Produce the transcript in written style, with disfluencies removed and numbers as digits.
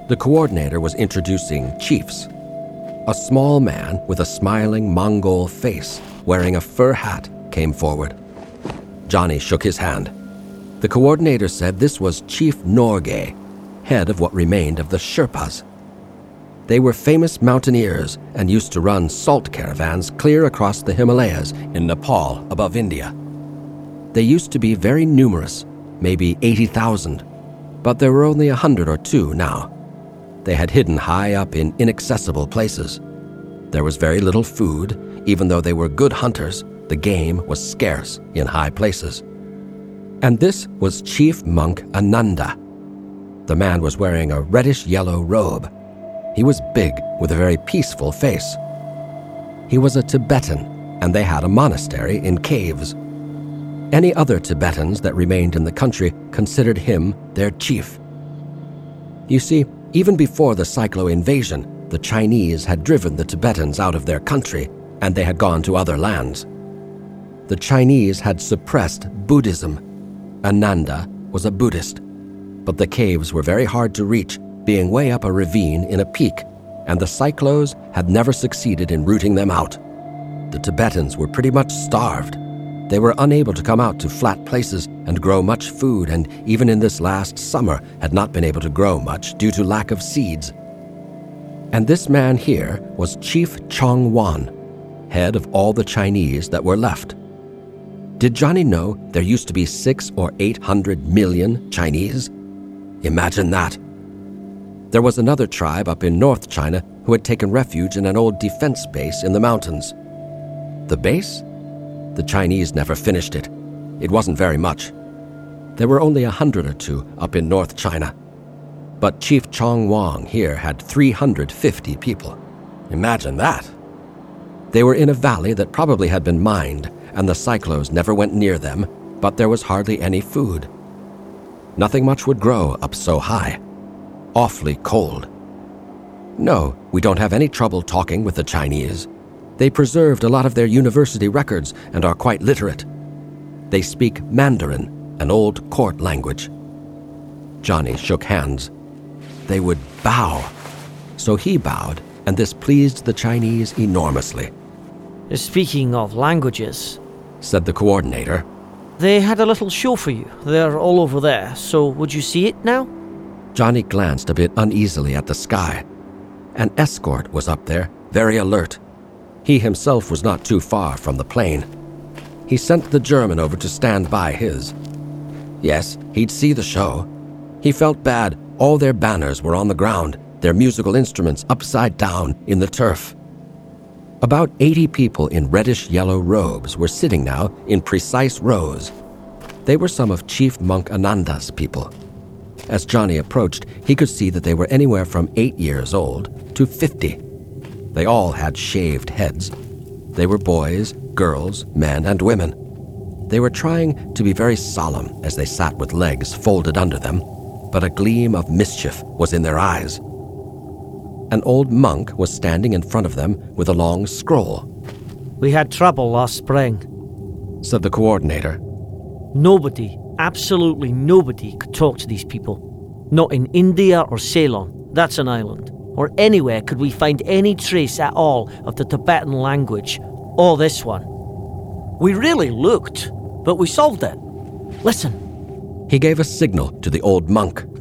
The coordinator was introducing chiefs. A small man with a smiling Mongol face, wearing a fur hat, came forward. Johnny shook his hand. The coordinator said this was Chief Norgay, head of what remained of the Sherpas. They were famous mountaineers and used to run salt caravans clear across the Himalayas in Nepal above India. They used to be very numerous, maybe 80,000, but there were only 100 or 2 now. They had hidden high up in inaccessible places. There was very little food. Even though they were good hunters, the game was scarce in high places. And this was Chief Monk Ananda. The man was wearing a reddish-yellow robe. He was big, with a very peaceful face. He was a Tibetan, and they had a monastery in caves. Any other Tibetans that remained in the country considered him their chief. You see, even before the Cyclo invasion, the Chinese had driven the Tibetans out of their country, and they had gone to other lands. The Chinese had suppressed Buddhism. Ananda was a Buddhist, but the caves were very hard to reach, being way up a ravine in a peak, and the Cyclos had never succeeded in rooting them out. The Tibetans were pretty much starved. They were unable to come out to flat places and grow much food, and even in this last summer had not been able to grow much due to lack of seeds. And this man here was Chief Chong Wan, head of all the Chinese that were left. Did Johnny know there used to be 600 or 800 million Chinese? Imagine that. There was another tribe up in North China who had taken refuge in an old defense base in the mountains. The base? The Chinese never finished it. It wasn't very much. There were only 100 or 2 up in North China. But Chief Chong Wang here had 350 people. Imagine that. They were in a valley that probably had been mined, and the Cyclos never went near them, but there was hardly any food. Nothing much would grow up so high. Awfully cold. No, we don't have any trouble talking with the Chinese. They preserved a lot of their university records and are quite literate. They speak Mandarin, an old court language. Johnny shook hands. They would bow. So he bowed, and this pleased the Chinese enormously. Speaking of languages, said the coordinator, they had a little show for you. They're all over there, so would you see it now? Johnny glanced a bit uneasily at the sky. An escort was up there, very alert. He himself was not too far from the plane. He sent the German over to stand by his. Yes, he'd see the show. He felt bad. All their banners were on the ground, their musical instruments upside down in the turf. About 80 people in reddish-yellow robes were sitting now in precise rows. They were some of Chief Monk Ananda's people. As Johnny approached, he could see that they were anywhere from 8 years old to 50. They all had shaved heads. They were boys, girls, men, and women. They were trying to be very solemn as they sat with legs folded under them, but a gleam of mischief was in their eyes. An old monk was standing in front of them with a long scroll. We had trouble last spring, said the coordinator. Nobody, absolutely nobody, could talk to these people. Not in India or Ceylon, that's an island, or anywhere could we find any trace at all of the Tibetan language, or this one. We really looked, but we solved it. Listen. He gave a signal to the old monk.